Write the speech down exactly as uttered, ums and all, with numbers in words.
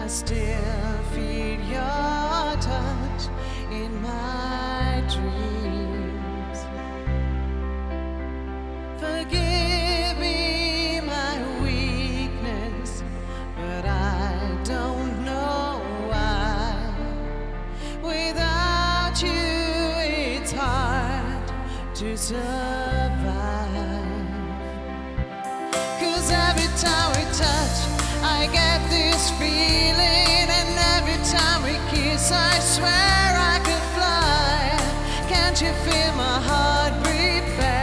I still feel your touch in my dreams. Forgive me my weakness, but I don't know why. Without you, it's hard to survive. 'Cause every time we touch, I get this feeling, and every time we kiss, I swear I could fly. Can't you feel my heart beat fast?